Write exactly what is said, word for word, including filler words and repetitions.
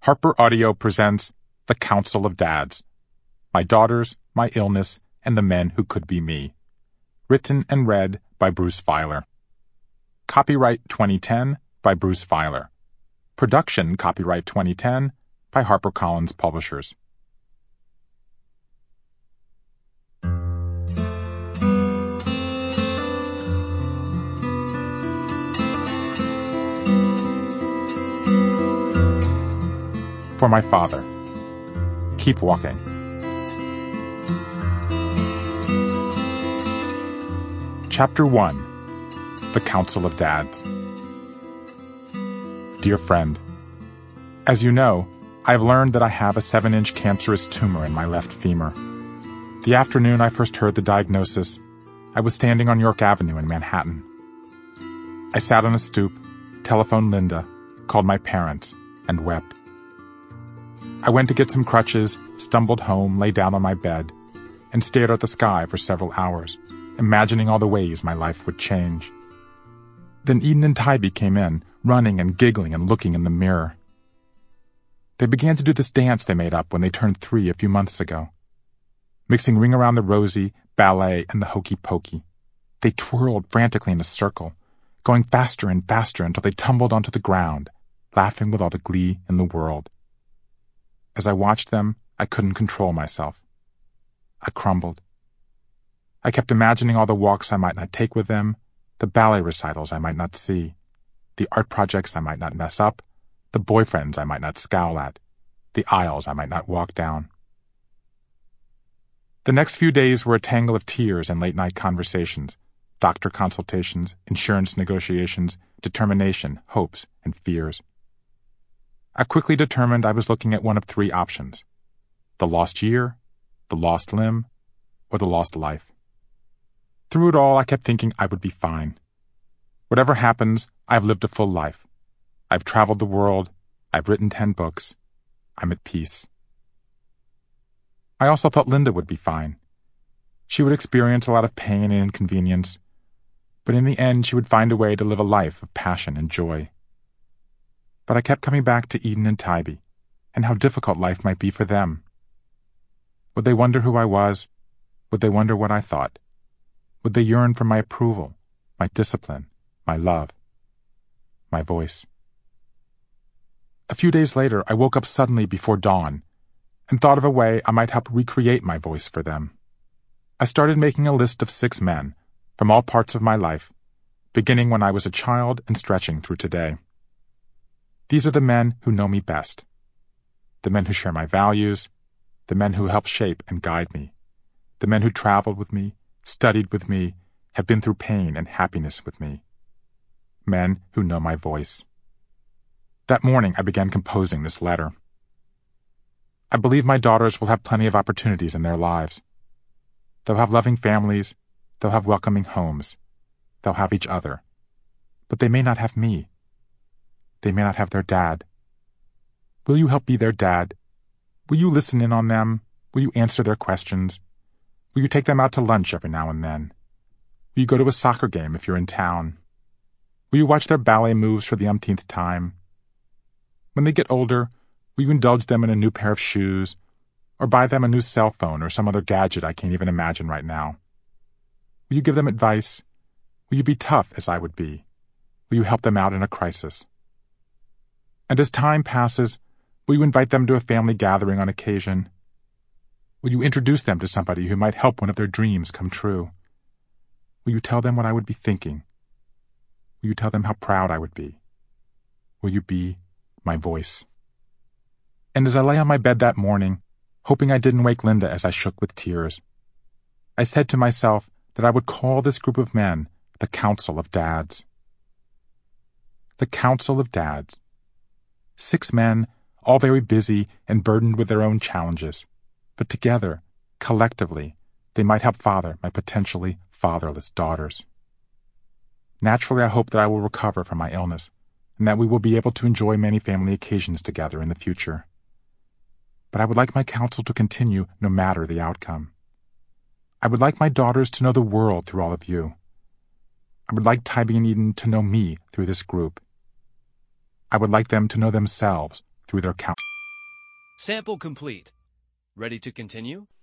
Harper Audio presents The Council of Dads. My Daughters, My Illness, and the Men Who Could Be Me. Written and read by Bruce Feiler. Copyright twenty ten by Bruce Feiler. Production copyright twenty ten by HarperCollins Publishers. For my father. Keep walking. Chapter one. The Council of Dads. Dear friend, as you know, I have learned that I have a seven-inch cancerous tumor in my left femur. The afternoon I first heard the diagnosis, I was standing on York Avenue in Manhattan. I sat on a stoop, telephoned Linda, called my parents, and wept. I went to get some crutches, stumbled home, lay down on my bed, and stared at the sky for several hours, imagining all the ways my life would change. Then Eden and Tybee came in, running and giggling and looking in the mirror. They began to do this dance they made up when they turned three a few months ago. Mixing Ring Around the Rosie, ballet, and the hokey pokey. They twirled frantically in a circle, going faster and faster until they tumbled onto the ground, laughing with all the glee in the world. As I watched them, I couldn't control myself. I crumbled. I kept imagining all the walks I might not take with them, the ballet recitals I might not see, the art projects I might not mess up, the boyfriends I might not scowl at, the aisles I might not walk down. The next few days were a tangle of tears and late-night conversations, doctor consultations, insurance negotiations, determination, hopes, and fears. I quickly determined I was looking at one of three options: the lost year, the lost limb, or the lost life. Through it all, I kept thinking I would be fine. Whatever happens, I've lived a full life. I've traveled the world. I've written ten books. I'm at peace. I also thought Linda would be fine. She would experience a lot of pain and inconvenience, but in the end she would find a way to live a life of passion and joy. But I kept coming back to Eden and Tybee, and how difficult life might be for them. Would they wonder who I was? Would they wonder what I thought? Would they yearn for my approval, my discipline, my love, my voice? A few days later, I woke up suddenly before dawn and thought of a way I might help recreate my voice for them. I started making a list of six men from all parts of my life, beginning when I was a child and stretching through today. These are the men who know me best, the men who share my values, the men who help shape and guide me, the men who traveled with me, studied with me, have been through pain and happiness with me, men who know my voice. That morning I began composing this letter. I believe my daughters will have plenty of opportunities in their lives. They'll have loving families, they'll have welcoming homes, they'll have each other, but they may not have me. They may not have their dad. Will you help be their dad? Will you listen in on them? Will you answer their questions? Will you take them out to lunch every now and then? Will you go to a soccer game if you're in town? Will you watch their ballet moves for the umpteenth time? When they get older, will you indulge them in a new pair of shoes, or buy them a new cell phone or some other gadget I can't even imagine right now? Will you give them advice? Will you be tough as I would be? Will you help them out in a crisis? And as time passes, will you invite them to a family gathering on occasion? Will you introduce them to somebody who might help one of their dreams come true? Will you tell them what I would be thinking? Will you tell them how proud I would be? Will you be my voice? And as I lay on my bed that morning, hoping I didn't wake Linda as I shook with tears, I said to myself that I would call this group of men the Council of Dads. The Council of Dads. Six men, all very busy and burdened with their own challenges, but together, collectively, they might help father my potentially fatherless daughters. Naturally, I hope that I will recover from my illness, and that we will be able to enjoy many family occasions together in the future. But I would like my counsel to continue no matter the outcome. I would like my daughters to know the world through all of you. I would like Tybee and Eden to know me through this group. I would like them to know themselves through their counsel. Sample complete. Ready to continue?